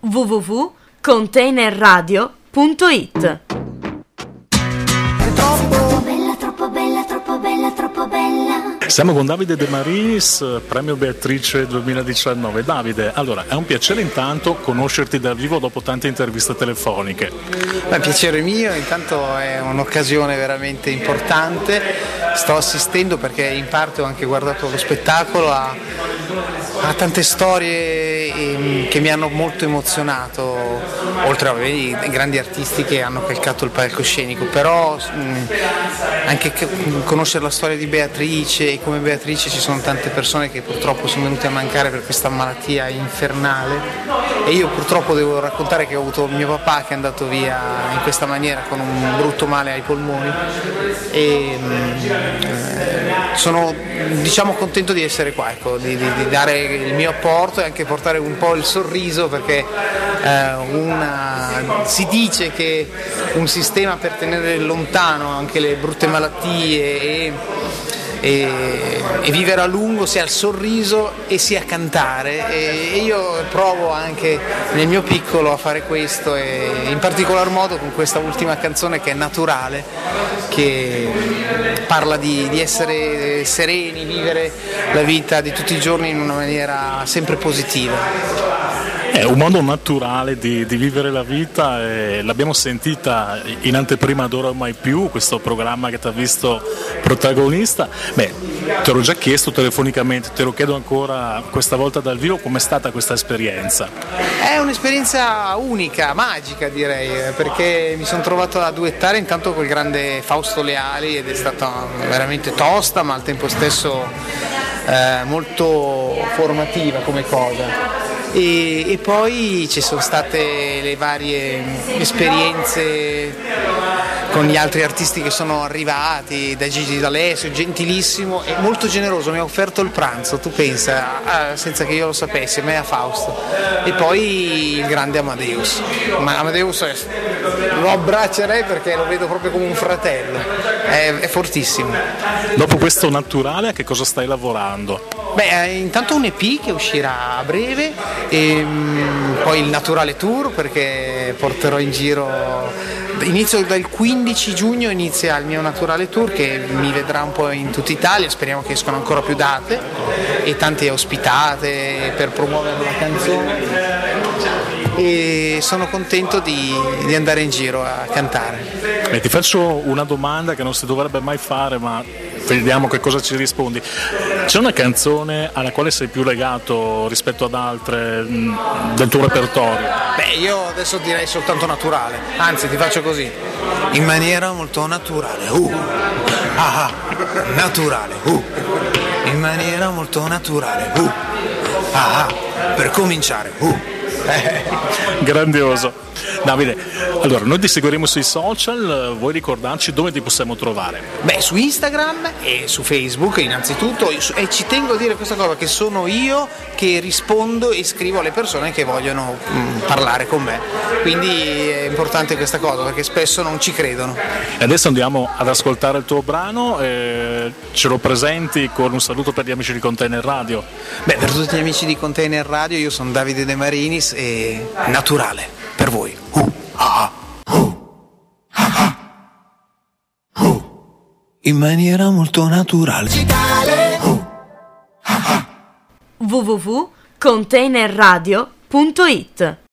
www.containerradio.it. Troppo bella, troppo bella, troppo bella, troppo bella. Siamo con Davide De Marinis, Premio Beatrice 2019. Davide, allora, è un piacere intanto conoscerti dal vivo dopo tante interviste telefoniche. È un piacere mio, intanto è un'occasione veramente importante. Sto assistendo perché in parte ho anche guardato lo spettacolo a tante storie che mi hanno molto emozionato, oltre ai grandi artisti che hanno calcato il palcoscenico, però anche conoscere la storia di Beatrice, e come Beatrice ci sono tante persone che purtroppo sono venute a mancare per questa malattia infernale, e io purtroppo devo raccontare che ho avuto mio papà che è andato via in questa maniera con un brutto male ai polmoni, e sono contento di essere qua, ecco, di dare il mio apporto e anche portare un po' il sorriso, perché si dice che un sistema per tenere lontano anche le brutte malattie e vivere a lungo sia il sorriso e sia cantare, e io provo anche nel mio piccolo a fare questo, e in particolar modo con questa ultima canzone che è Naturale, che parla di essere sereni, vivere la vita di tutti i giorni in una maniera sempre positiva. È un modo naturale di vivere la vita, e l'abbiamo sentita in anteprima d'Ora Mai Più, questo programma che ti ha visto protagonista. Beh, te l'ho già chiesto telefonicamente, te lo chiedo ancora questa volta dal vivo: com'è stata questa esperienza? È un'esperienza unica, magica direi, perché mi sono trovato a duettare intanto col grande Fausto Leali, ed è stata veramente tosta ma al tempo stesso molto formativa come cosa. E poi ci sono state le varie esperienze con gli altri artisti che sono arrivati, da Gigi D'Alessio, gentilissimo e molto generoso, mi ha offerto il pranzo, tu pensa, senza che io lo sapessi, a me e a Fausto. E poi il grande Amadeus. Ma Amadeus lo abbraccerei perché lo vedo proprio come un fratello, è fortissimo. Dopo questo Naturale, a che cosa stai lavorando? Beh, intanto un EP che uscirà a breve, e poi il Naturale Tour, perché porterò in giro, inizio dal 15 giugno inizia il mio Naturale Tour, che mi vedrà un po' in tutta Italia, speriamo che escano ancora più date e tante ospitate per promuovere la canzone, e sono contento di andare in giro a cantare. Ti faccio una domanda che non si dovrebbe mai fare, ma vediamo che cosa ci rispondi. C'è una canzone alla quale sei più legato rispetto ad altre del tuo repertorio? Beh, io adesso direi soltanto Naturale, anzi ti faccio così, in maniera molto naturale, naturale, in maniera molto naturale, per cominciare, Grandioso. Davide, allora noi ti seguiremo sui social, vuoi ricordarci dove ti possiamo trovare? Beh, su Instagram e su Facebook innanzitutto, e ci tengo a dire questa cosa, che sono io che rispondo e scrivo alle persone che vogliono parlare con me, quindi è importante questa cosa perché spesso non ci credono. E adesso andiamo ad ascoltare il tuo brano, ce lo presenti con un saluto per gli amici di Container Radio? Beh, per tutti gli amici di Container Radio, io sono Davide De Marinis e Naturale per voi. In maniera molto naturale. www.containerradio.it